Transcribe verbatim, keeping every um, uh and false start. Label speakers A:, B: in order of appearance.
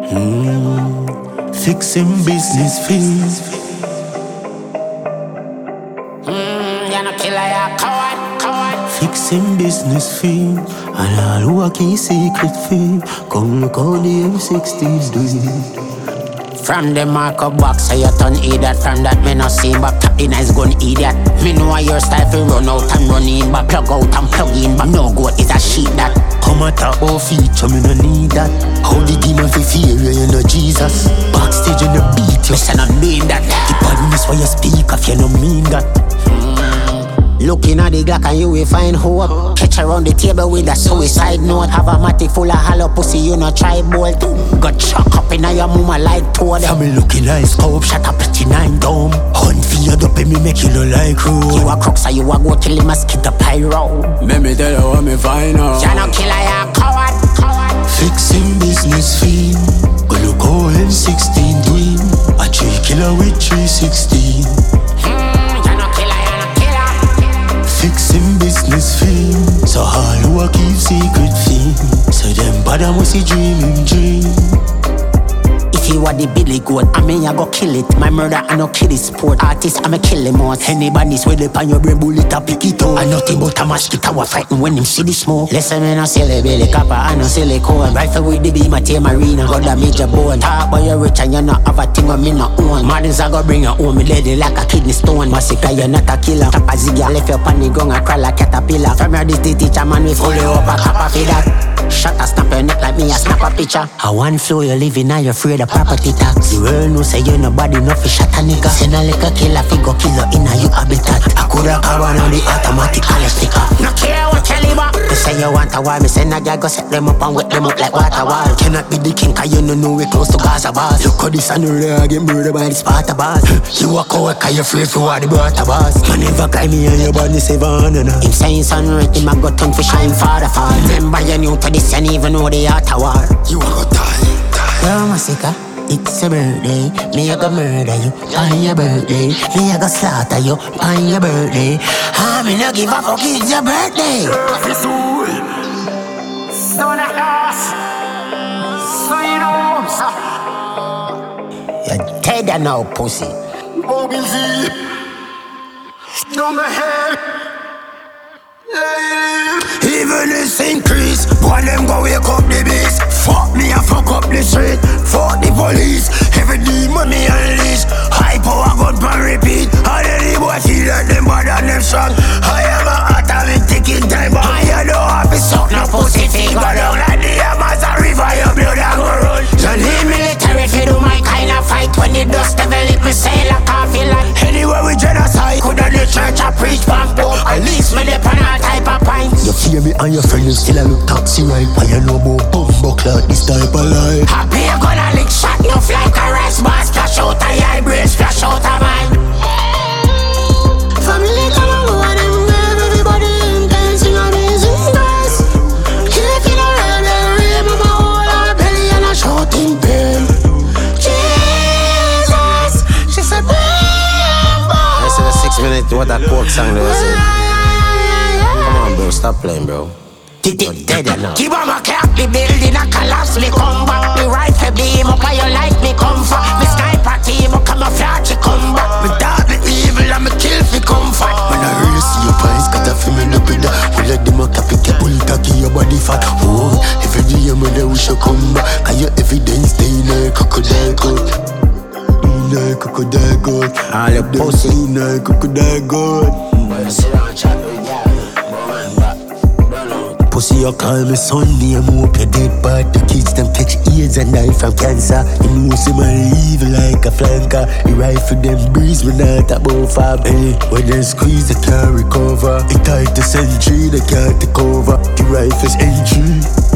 A: Mm. Fixing business fees.
B: Mm, you're no killer, you're coward, coward.
A: Fixing business fee. And all who are key secret fee. Come look how the M sixties do it.
B: From the markup box, so you turn idiot. From that, me no see but tap the nice gun idiot. Me know your style fi run out and run in, but plug out and plug in, but no go is a shit that.
A: Come at talk about feature, me no need that. How the demon fi fear you, you know Jesus. Backstage in the beat, you
B: say no mean that.
A: The badness why you speak if you no mean that.
B: Looking at the Glock and you will find hope. Catch around the table with a suicide note. Have a matic full of hollow pussy, you no try bolt. Got chuck up in your mama like toad.
A: Family looking like scope, shut up pretty nine dome. Hunt for your dope and me make you look like road.
B: You a crooks so you a go till the mosquito pyro.
A: Let me tell you what me find out.
B: You no killer, you coward, coward.
A: Fixing business fee. Go look how M sixteen doing. A three killer with three sixteen. Fixing business fee. So all who a keep secret fee. So them bad must see dreaming dream.
B: If you are the Billy Goat, I mean I go kill it. My murder I no kill it sport. Artist I'ma kill him out. Anybody sweat up on your brain bullet a pick it out. I nothing but a mosquito a fighting when him see the smoke. Listen me no silly Billy Copper, I no silly cone. Rifle with the beam I take marina. Got a major bone. Talk about you rich and you not have a thing on me no own. Models I go bring you home, me lady like a kidney stone. Massacre you not a killer. Tap a ziggy, left you on the ground and crawl like caterpillar. From your this teacher man we fully up a copper for that. Shut a snap your neck like me, I snap a picture. I one flow you living now, you afraid of property tax. The world know say you nobody no fi shot a nigga. Send a liquor killer fi go kill you in a you habitat. I coulda carbon on the automatic sticker. No care what you live up. You say you want a war, me send a girl go set them up and wet them up like water wall. Cannot be the king cause you no know we close to Gaza bars. Look how this and the real get murdered by the Sparta bars. You walk out cause you afraid for what the butter bars. Man never climb me on your body say banana. Him saying son right, him a got tongue for shine father fall. Remember you new to this and even know the art of war.
A: You a go die, die.
B: Yo Massacre, it's your birthday. Me a go murder you on your birthday. Me a go slaughter you on your birthday. I me no give a fuck, it's your birthday. Son of us, son of us. You're dead now, pussy.
A: Mobile Z, down the head. Even this increase, boy them go wake up the beast. Fuck me and fuck up the street. Fuck the police, every demon me unleash. High power gun pan repeat. All the boy feel like them bad and them strong. I am a atomic ticking time bomb. I don't have to suck no pussy feet. Go down like the Amazon river, your blood a go run.
B: Don't need military if you do my kind of fight. When the dust develop me say like coffee like.
A: Anywhere we genocide,
B: coulda the church a preach pump up. At least me dip on all type of pints.
A: You fear me and your friends still a look taxi right. Why you know about bumbo clock this type of life?
B: Happy you gonna lick shot enough like a rice bar. Splash out a eye brain, splash out a mind. Family come and go and them grave. Everybody in dancing amazing guys. If you don't run the rave, I'm a whole our belly and a shouting pain. Jesus, she said
C: I said a six minute what that coke song there was it. Come on bro, stop playing bro.
B: Dead now. Keep on my cap, the building a collapse. Me come back, the rifle beam up on your life. Me come for me sniper team up, camouflage. You come back, me dark, me evil, and me kill fi comfort.
A: When I really see your eyes, got a female up in that. We let them a copy, keep pull it, your body fat. Oh, every day I'm there, we should come back. And your evidence, stay in a crocodile coat. In a crocodile coat.
C: All your pussy.
A: In a crocodile coat.
C: Sit down, chat with ya.
A: Pussy, you call me Sunday, I'm hope you dead bad. The kids them catch AIDS and die from cancer. You know see my evil like a flanker. The rifle them breeze, me not above five. Hey, when they squeeze, they can't recover. It tight the century, they can't take over. The rifle's entry.